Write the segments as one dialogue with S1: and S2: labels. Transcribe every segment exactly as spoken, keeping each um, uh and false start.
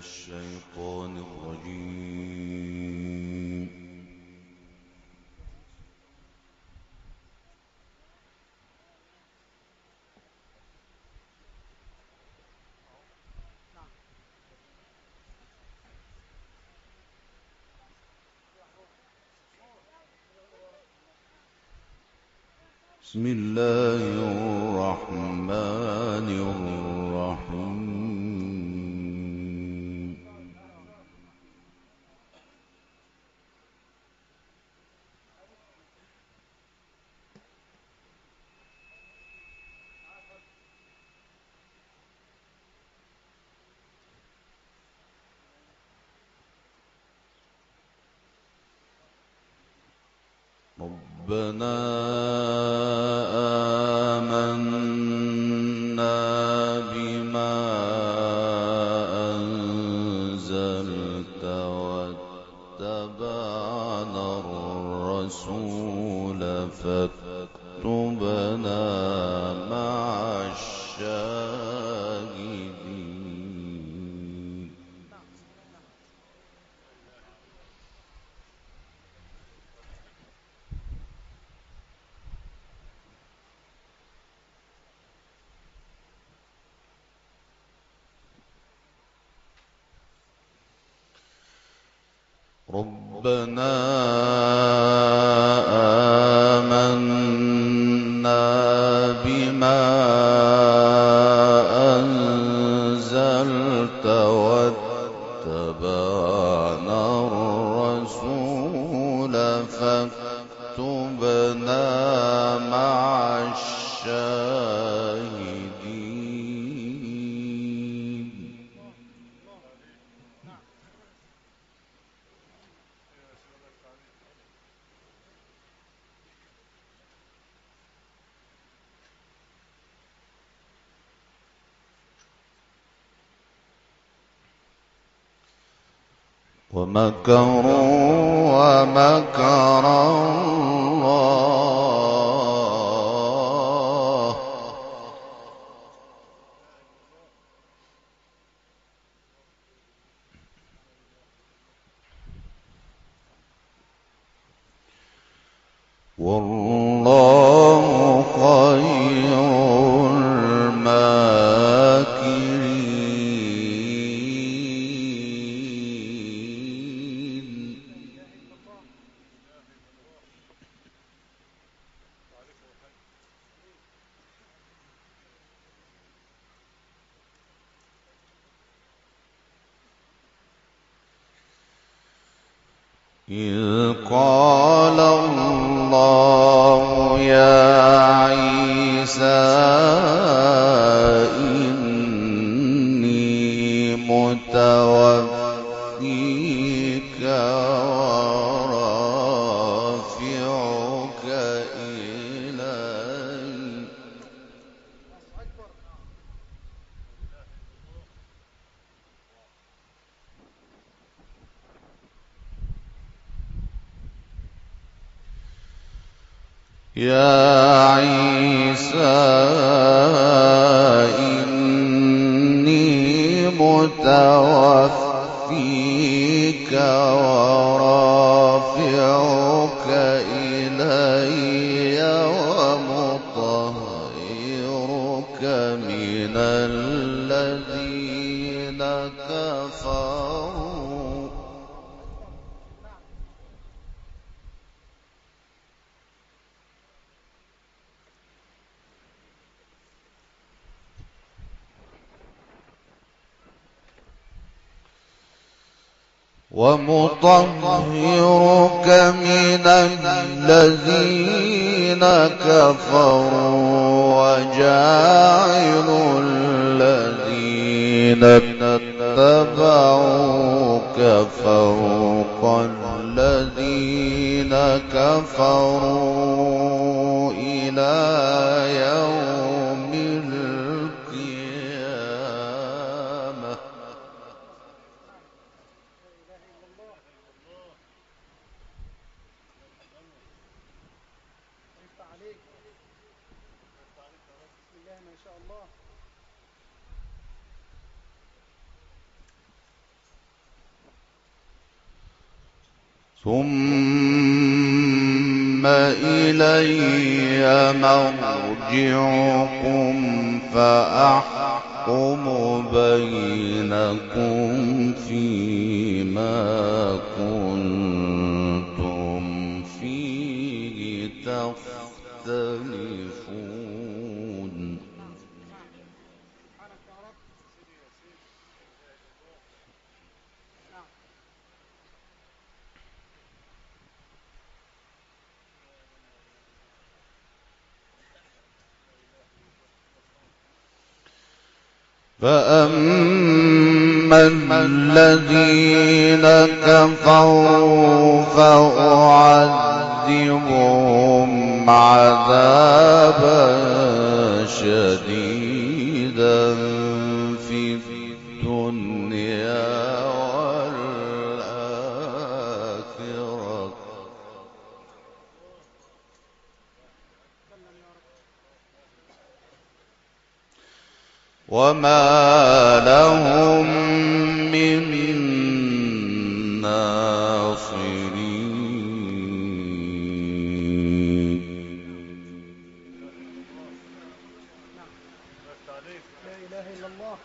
S1: الشيطان الرجيم. بسم الله الرحمن الرحيم. ربنا آمنا بما أنزلت واتبعنا الرسول فاكتبنا مع الشاهدين. ربنا آمنا بما أنزلت واتبعنا الرسول فاكتبنا مع الشاهدين. ومكروا ومكر الله والله خير الماكرين. إذ قال الله يا عيسى إني متوفيك ورافعك إلي. يا عيسى إني متوفيك ورافعك إلي ومطهرك من الذين كفروا. ومطهرك من الذين كفروا وجاعل الذين اتبعوك فوق الذين كفروا إلى يوم القيامة. ثم إلي مرجعكم فأحكم بينكم فيما كنتم فيه تختلفون. فأما الذين كفروا فأعذبهم عذابا شديدا في الدنيا والآخرة وما لهم من ناصرين.
S2: لا إله إلا الله.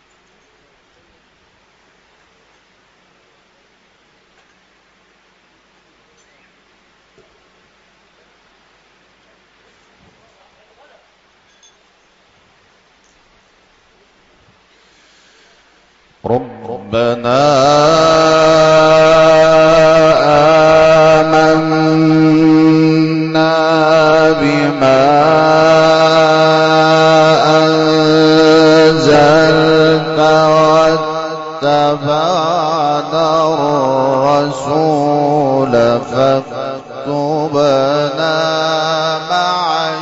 S1: ربنا آمنا بما أنزلت واتبعنا الرسول فاكتبنا مع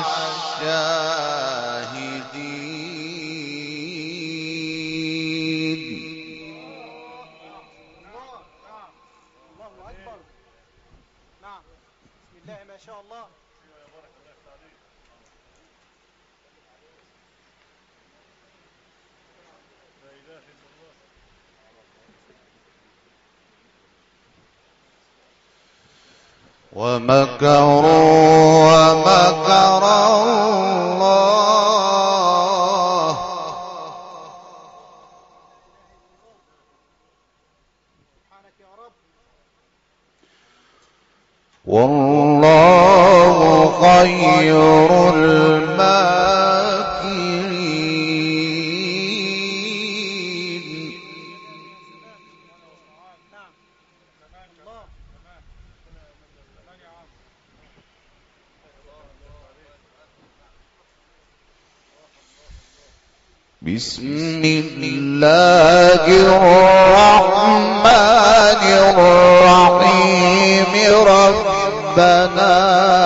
S1: ومكروا ومكر الله والله خير الماكرين. بسم الله الرحمن الرحيم. ربنا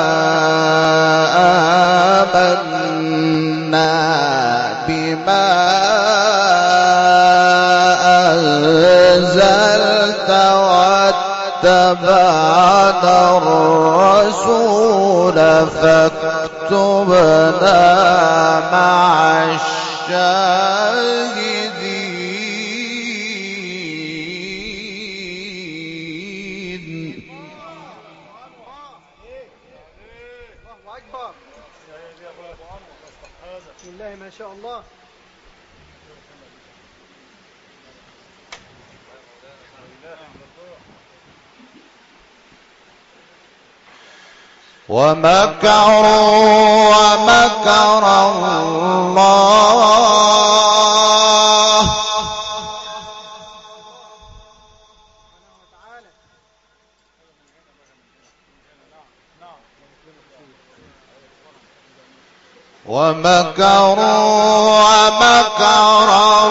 S1: آمنا بما أنزلت واتبعنا الرسول فاكتبنا مع الشاهدين.
S2: بسم الله ما شاء الله.
S1: ومكروا ومكر الله ومكروا ومكر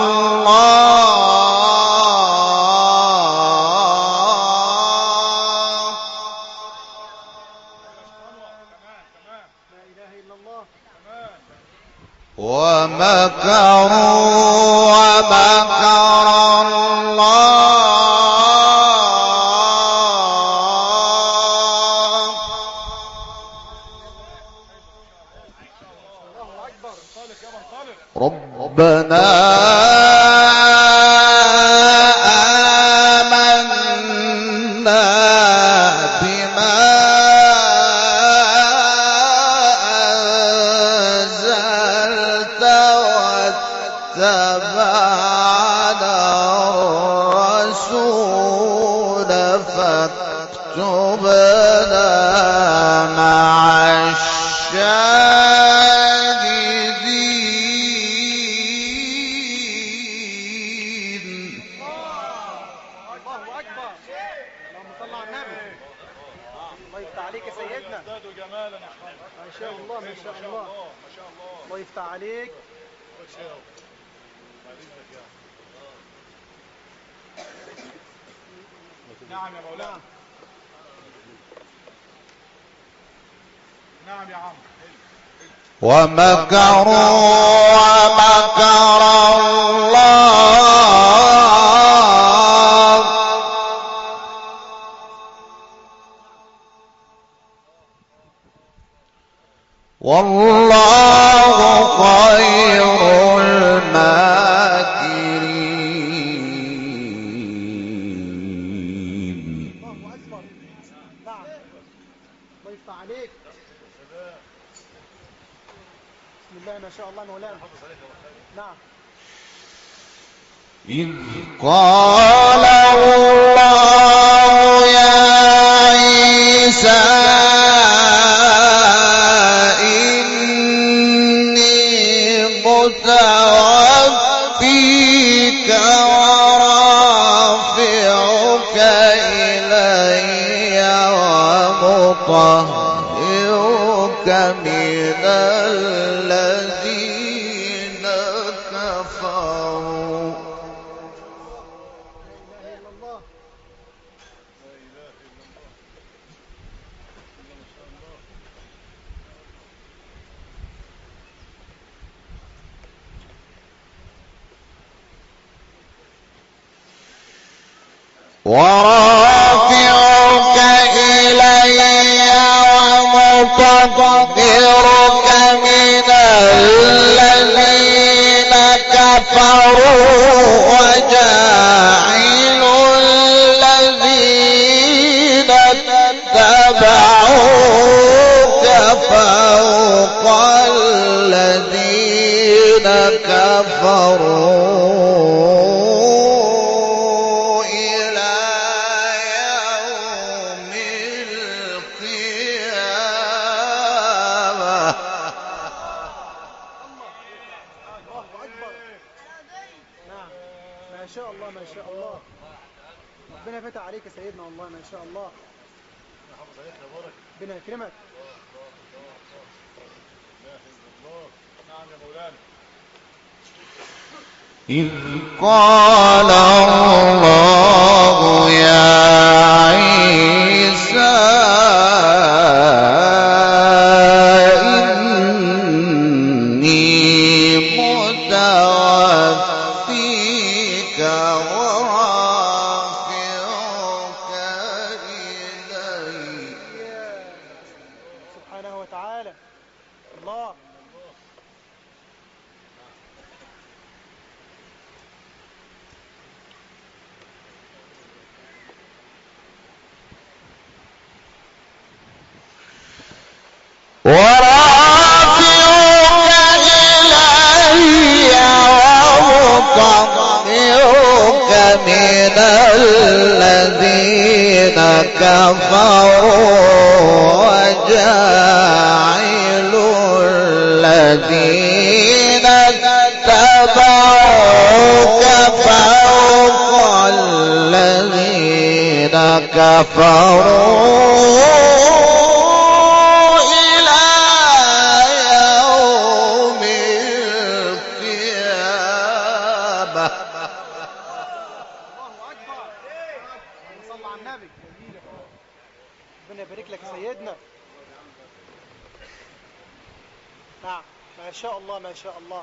S1: ومكروا ومكر الله ربنا آمنا فاكتبنا مع الشاهدين.
S2: الله أكبر. اللهم صل على النبي. الله يفتح عليك يا سيدنا. ما شاء الله ما شاء الله. الله يفتح عليك.
S3: نعم يا مولانا. نعم يا عم.
S1: ومكروا ومكر الله والله خير الماكرين.
S2: الله أكبر. نعم. الله يفتح عليك. بسم الله ما شاء الله مولانا. نعم.
S1: إذ قال الله يا عيسى إني متوفيك ورافعك إلي ومطهرك من الذين كفروا.
S2: لا إله إلا الله.
S1: ورافعك إلي ومطهرك من الذين كفروا وجاعل الذين اتبعوك فوق الذين كفروا إلى يوم القيامة.
S2: الله أكبر. نعم. ما شاء الله ما شاء الله. ربنا يفتح عليك يا سيدنا والله ما شاء الله. ربنا يكرمك.
S3: نعم يا مولانا.
S1: إذ قال الله يا عيسى إني متوفيك ورافعك إلي.
S2: سبحانه وتعالى. الله.
S1: ورافعك إلي ومطهرك من الذين كفروا وجاعل الذين اتبعوك فوق الذين كفروا إلى يوم القيامة.
S2: الله أكبر. صلى على النبي. ربنا يبارك لك يا سيدنا. نعم. ما شاء الله ما شاء الله.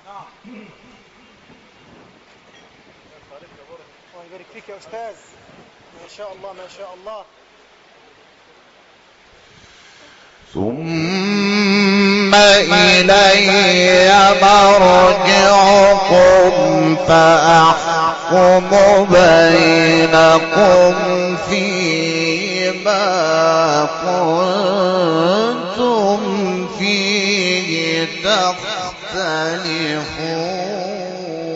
S2: الله يبارك فيك يا أستاذ. ما شاء الله ما شاء الله.
S1: ثم إلي مرجعكم فأحكم بينكم فيما كنتم فيه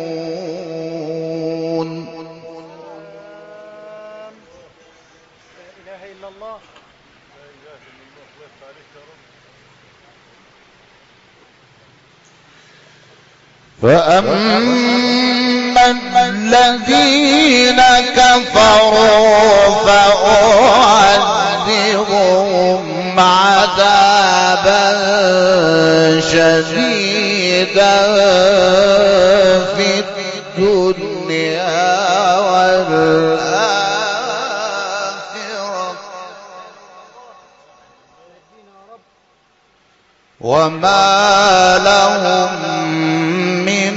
S1: تختلفون.
S2: الله.
S3: لا اله الا الله. الله يفتح عليك يا رب.
S1: فأما الذين كفروا فأعذبهم عذابا شديدا في الدنيا والآخرة وما لهم من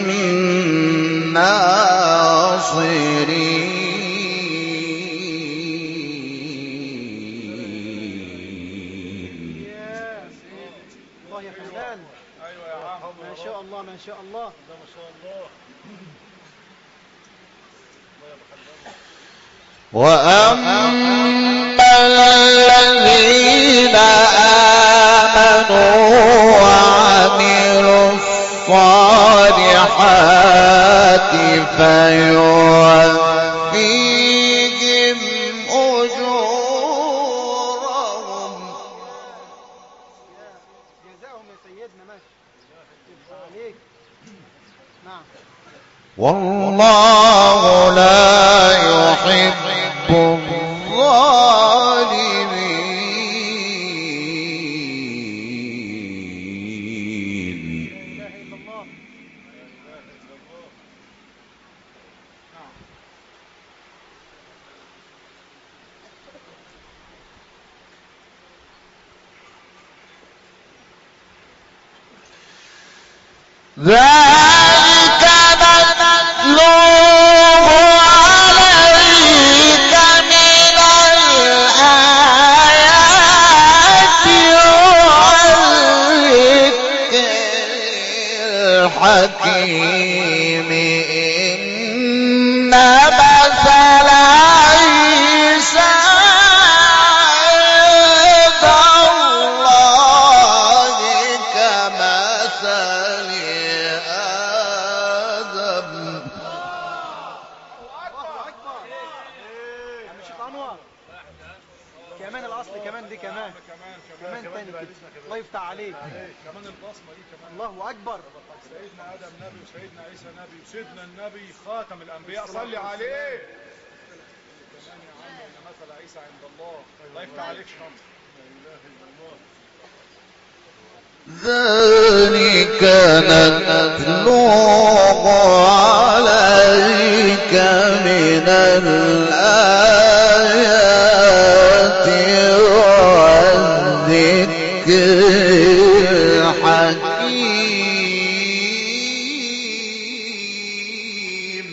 S1: ناصرين.
S2: الله يا فلان.
S3: ايوه يا عم.
S2: ما شاء الله ما شاء الله.
S3: ده ما شاء الله.
S1: وأما الذين آمنوا وعملوا الصالحات فيوفيهم أجورهم.
S2: جزاهم يا سيدنا. ماشي يفتح عليك. نعم.
S1: والله لا يحب الظالمين.
S2: لا اله الا الله.
S1: ذلك نتلوه عليك من الآيات والذكر الحكيم. إن مثل عيسى عند الله كمثل آدم.
S2: الله اكبر. يا عم شيخ انور. كمان الاصل كمان دي كمان
S3: كمان
S2: كمان تاني كده. الله يفتح عليك.
S3: كمان البصمه دي كمان.
S2: الله اكبر.
S3: سيدنا ادم نبي وسيدنا عيسى نبي وسيدنا النبي خاتم الانبياء. صلي عليه. كمان يا عم ان مثل عيسى عند الله. الله يفتح عليك شمس. لا اله الا الله.
S1: ذلك نتلوه عليك من الآيات والذكر الحكيم.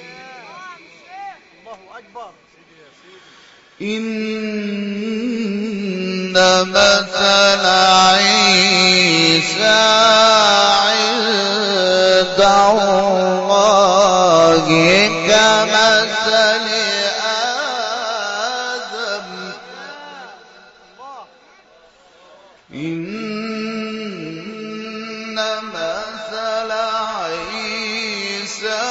S2: الله اكبر.
S1: إن مثل عيسى عند الله كمثل آدم. إن مثل عيسى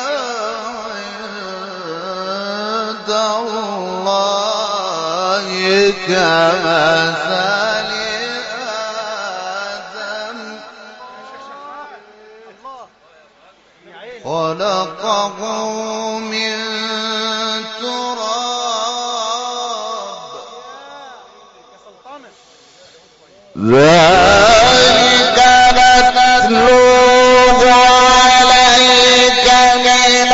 S1: عند الله كمثل آدم
S2: الله يا عيني.
S1: خلقه من تراب.
S2: يا سلطانة.
S1: ذلك نتلوه عليك من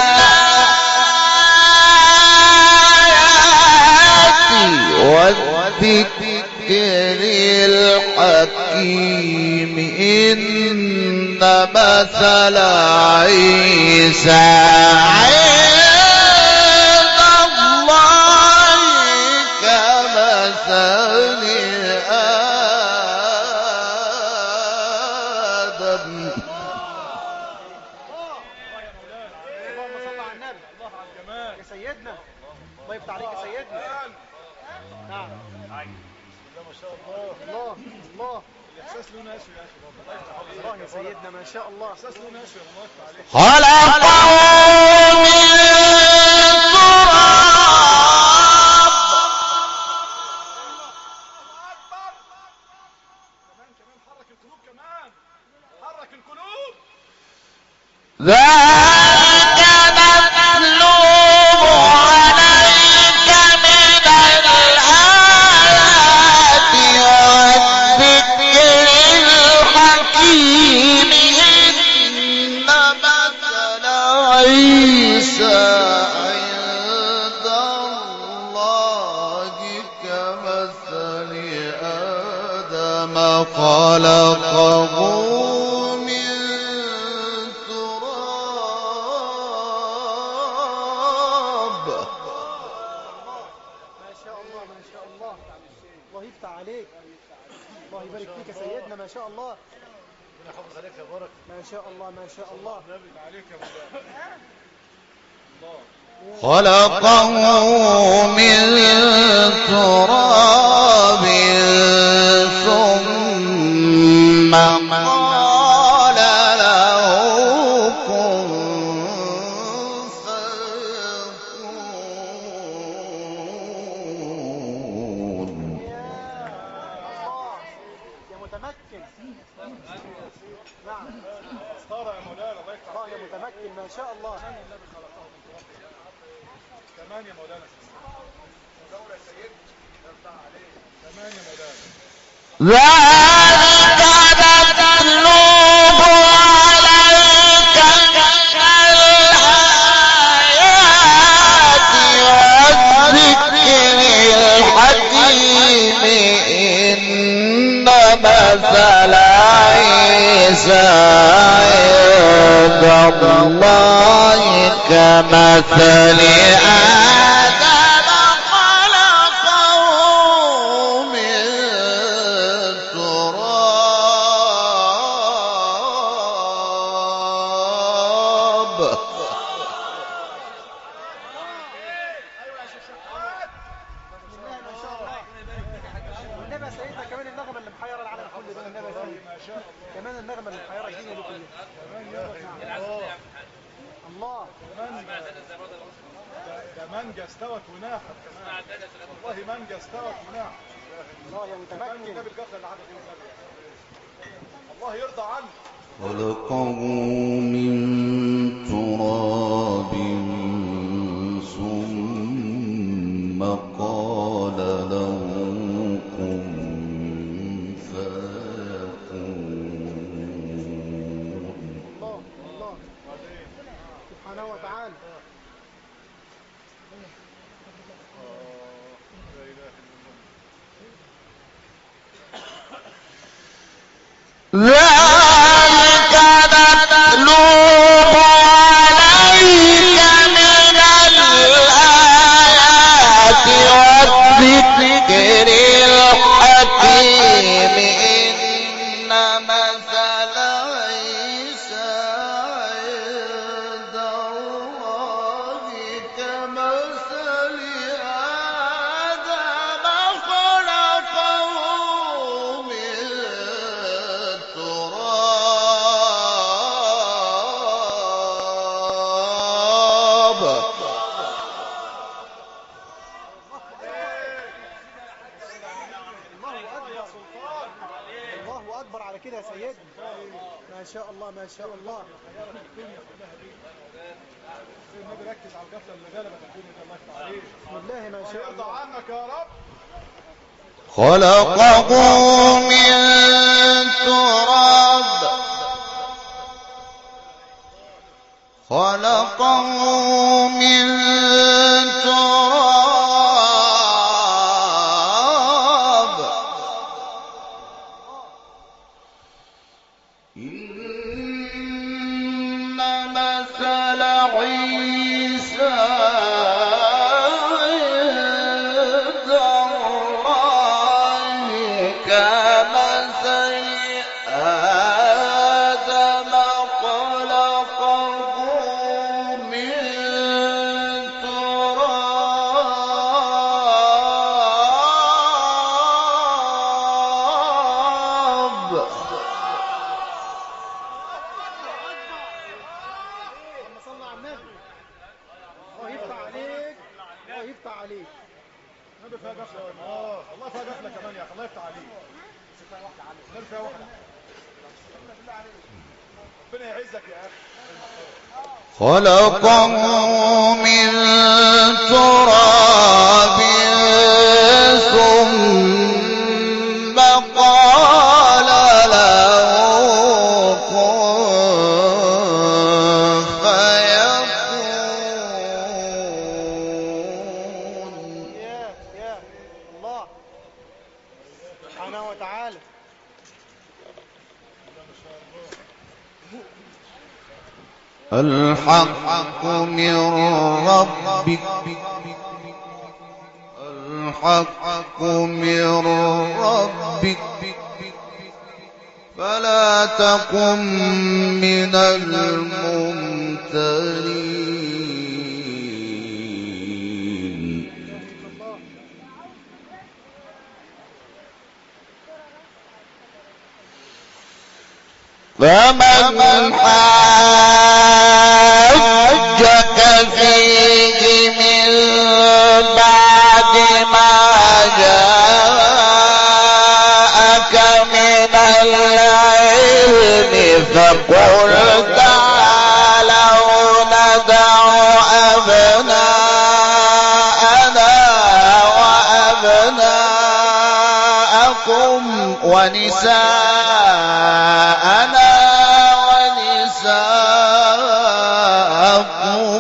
S1: الآيات والذكر الحكيم. إن مثل عيسى عند الله كمثل آدم.
S2: اللهم صل على النبي.
S3: الله على الجمال.
S2: يا سيدنا. الله يفتح عليك يا سيدنا. نعم.
S3: بسم الله ما شاء الله.
S2: الله الله.
S3: الاحساس له ناسي يا اخي. الله يفتح عليك.
S2: الله يا سيدنا ما شاء الله.
S3: احساس له ناسي. الله يفتح عليك.
S1: خلقه من تراب ذلك نتلوه عليك من الآيات والذكر الحكيم إن مثل عيسى عند الله كمثل آدم خلقه من تراب.
S2: ما شاء الله ما شاء الله. الله يفتح عليك. الله يبارك فيك يا سيدنا. ما شاء الله.
S3: ربنا يحافظ عليك يا بركه.
S2: ما شاء الله ما شاء الله.
S3: نبي عليك يا مولانا. الله
S1: خلقه من تراب ثم قال له كن فيكون.
S2: يا متمكن. نعم.
S3: استاره يا مولانا. الله يفتح
S2: الله يا
S3: عليك.
S2: متمكن ما شاء الله.
S3: كمان يا مولانا. دورة يا سيد. ارفع عليك. كمان يا مولانا.
S1: ذلك نتلوه عليك من الآيات والذكر الحكيم إن مثل عيسى عند الله كمثل آدم خلقه من تراب.
S2: ما شاء الله. والنبي يا سيدنا كمان النغمة اللي محيرة العالم كله ده النبي يا سيدنا. كمان النغمة اللي محيرة الدنيا دي كلها. الله.
S3: ده مانجا استوت وناحت كمان. والله مانجا استوت وناحت.
S2: الله يا
S3: كمان
S2: متمكن.
S3: النبي القفله اللي عدت فيه النبي. الله يرضى عنه.
S1: خلقه من تراب ثم قال له كن فيكون.
S2: الله الله سبحانه وتعالى.
S3: لا اله الا الله.
S1: ذلك نتلوه عليك من الآيات والذكر الحكيم إن مثل عيسى عند الله كمثل آدم خلقه من تراب.
S2: الله أكبر على كده يا سيدنا. ما شاء الله ما شاء الله.
S3: النبي ركز على القفله اللي غلبت الدنيا دي. الله يفتح عليك.
S2: بسم الله ما
S3: الله
S2: شاء
S3: يرضى
S2: الله.
S3: عنك يا رب.
S1: خلقه من تراب خلقه من تراب إن مثل عيسى عند الله كمثل آدم خلقه من تراب.
S2: اللهم صل على النبي. الله يفتح عليك. الله يفتح عليك.
S3: النبي فيها قفله. الله الله فيها قفله كمان يا اخي. الله يفتح عليك. النبي فيها واحده. ربنا يعزك يا اخي.
S1: خلقه من تراب ثم قال له كن فيكون.
S2: يا يا الله سبحانه وتعالى.
S1: الحق من ربك الحق من ربك فلا تكن من الممترين. فمن حاجك فيه من بعد ما جاءك من العلم فقل تعالوا ندع أبناءنا وأبناءكم ونساءنا ونساءكم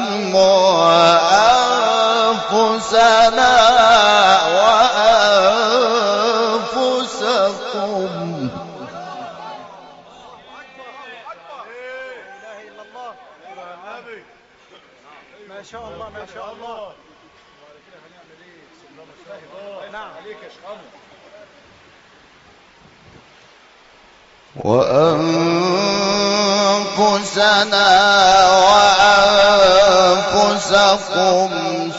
S1: وأنفسنا وأنفسكم.
S2: ما شاء الله ما شاء الله. نعم
S3: عليك يا شيخ.
S1: وأنفسنا وأنفسكم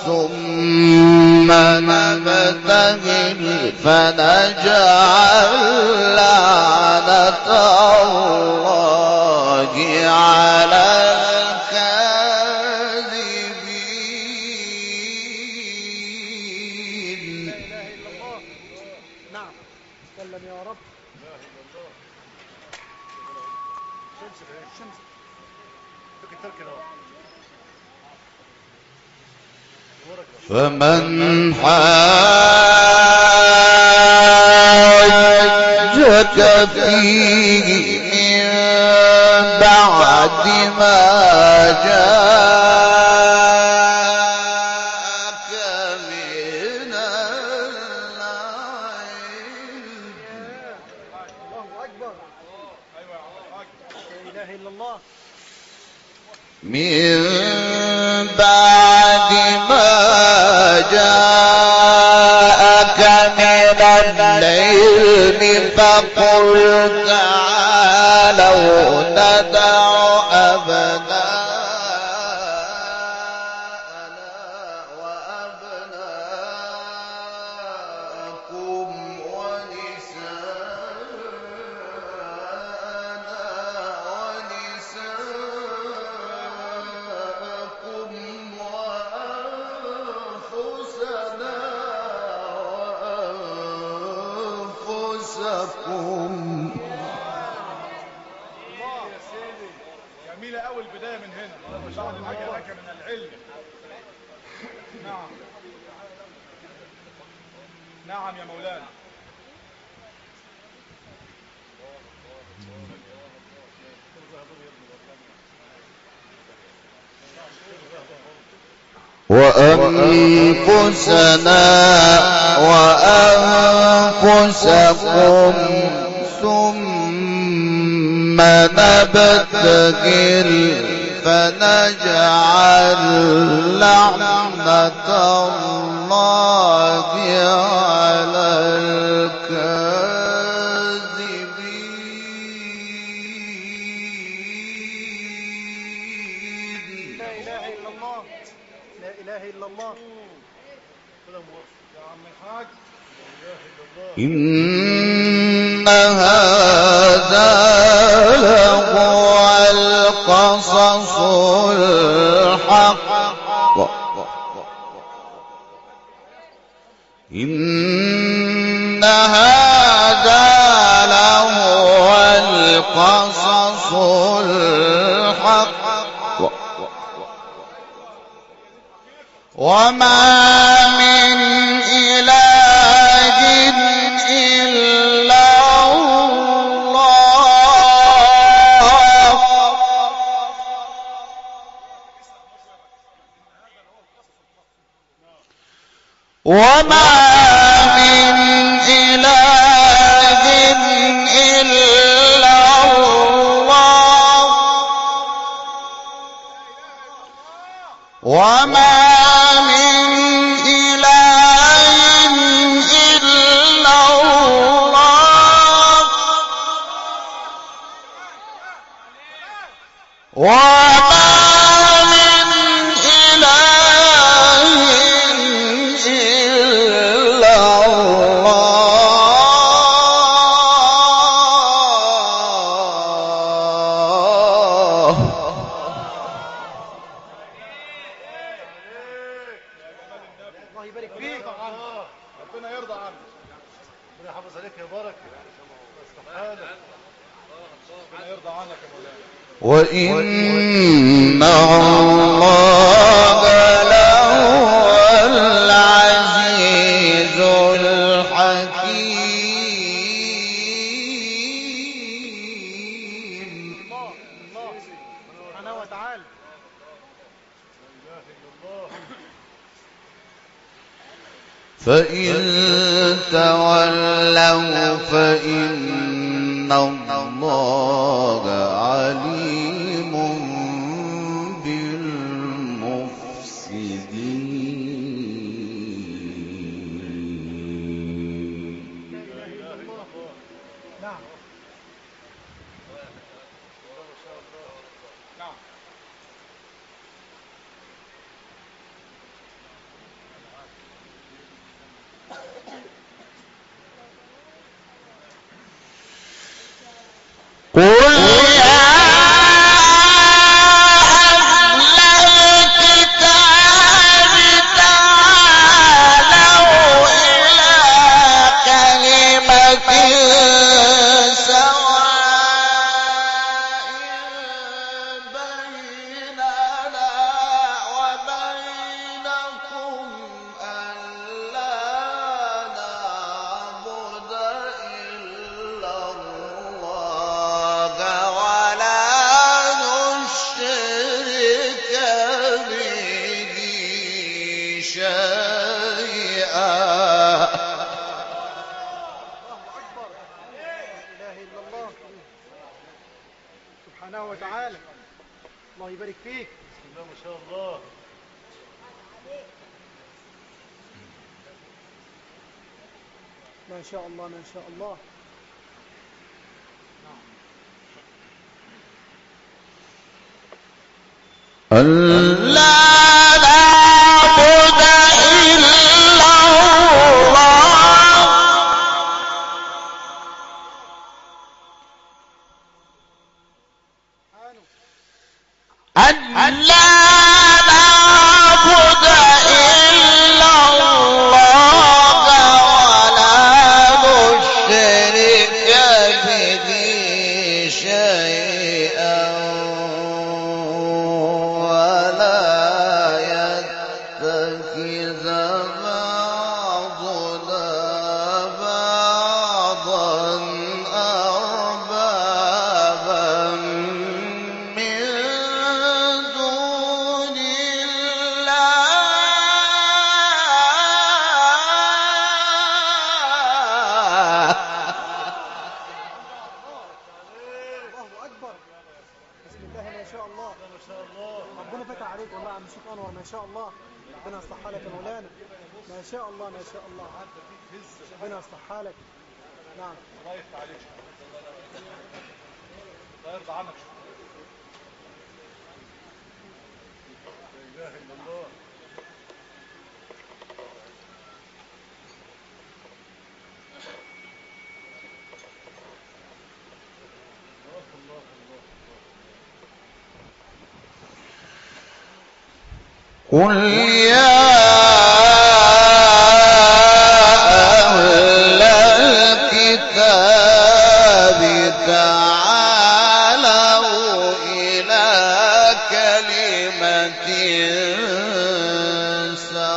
S1: ثم نبتهل فنجعل لعنة الله على الكاذبين.
S2: لا اله الا الله. نعم سلم يا رب.
S1: فمن حاجك فيه من بعد ما جاءك من العلم.
S2: الله اكبر. لا اله الا الله.
S1: من بعد ما جاءك من العلم فقل تعالوا ندع أبناءنا وأبناءكم ونساءنا ونساءكم وأنفسنا وأنفسكم.
S3: جميلة أول بداية من هنا. بعد ما جاءك من العلم. نعم نعم يا مولانا.
S1: وأنفسنا وأنفسكم ثم نبتهل فنجعل لعنة الله على الكاذبين.
S2: لا اله الا الله. لا اله الا الله.
S3: يا عم الحاج.
S1: إن هذا لهو القصص الحق. إن هذا لهو القصص الحق وما من إله إلا الله وما من إله إلا الله وما من إله إلا الله وما من إله إلا الله
S2: الله يبارك فيك.
S3: ربنا يرضى عنك. ربنا يحافظ عليك يا بركه. استحالة. ربنا يرضى عنك يا مولانا.
S1: وإن الله لهو العزيز الحكيم.
S2: الله الله سبحانه وتعالى.
S1: فإن تولوا فإن الله عليم بالمفسدين.
S2: نعم.
S3: نعم.
S1: قل يا أهل الكتاب تعالوا إلى كلمة سواء بيننا وبينكم ألا نعبد إلا الله ولا نشرك به شيئا.
S2: الله أكبر. لا إله إلا الله سبحانه وتعالى. الله يبارك فيك.
S3: بسم الله ما شاء الله.
S2: ما شاء الله ما شاء الله.
S1: ألا نعبد إلا الله ألا نعبد إلا الله ولا نشرك به شيئا ولا يتخذ بعضنا بعضا أربابا من دون الله.
S2: الله أكبر. بسم الله ما شاء الله.
S3: ما شاء الله.
S2: ربنا فتح عليك والله يا عم الشيخ أنور. ما شاء الله. ربنا يصلح حالك يا مولانا. ما شاء الله ما شاء الله. ربنا يصلح حالك. نعم.
S3: الله يفتح عليك. الله يرضى عنك. لا إله إلا الله.
S1: قل يا أهل الكتاب تعالوا إلى كلمة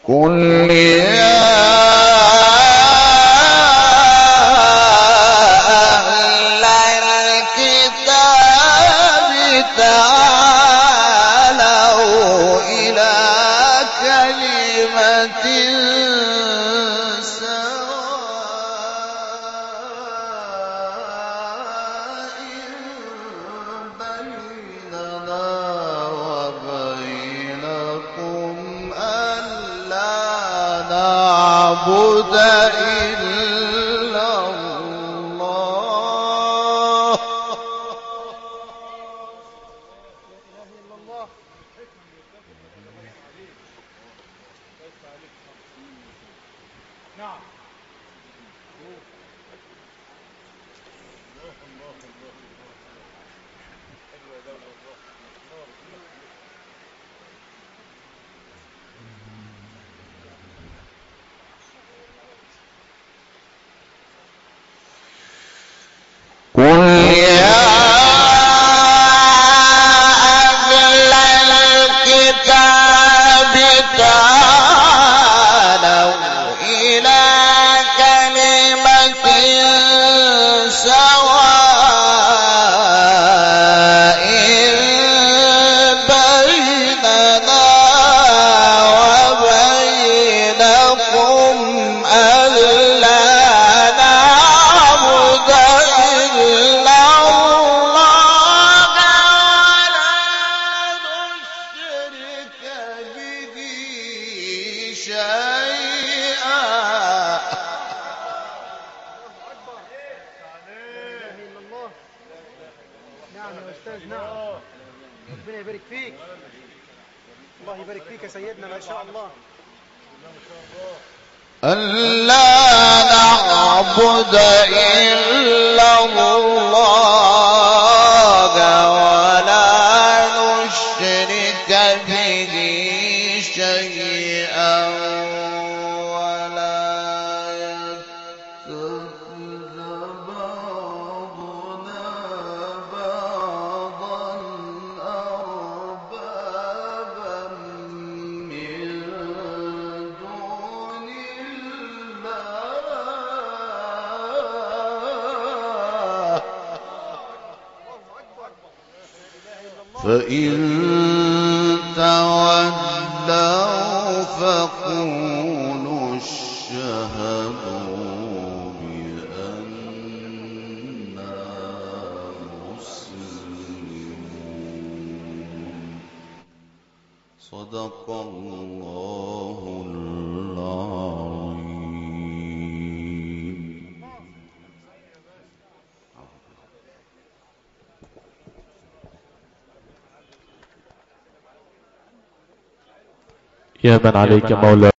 S1: قل يا أهل الكتاب تعالوا إلى كلمة سواء بيننا وبينكم ألا نعبد إلا الله
S3: نعم.
S1: قل يا أهل الكتاب تعالوا إلى كلمة سواء بيننا وبينكم ألا نعبد إلا الله ولا نشرك به شيئا.
S2: نعم يا أستاذ، نعم. ربنا يبارك فيك، الله يبارك فيك يا سيدنا، ما شاء الله.
S1: ألا نعبد إلا الله ولا نشرك به شيئا ولا يتخذ بعضنا بعضا أربابا من دون الله فإن تولوا فقولوا اشهدوا بأننا مسلمون. صدق الله العظيم.
S4: يا من عليك مولاي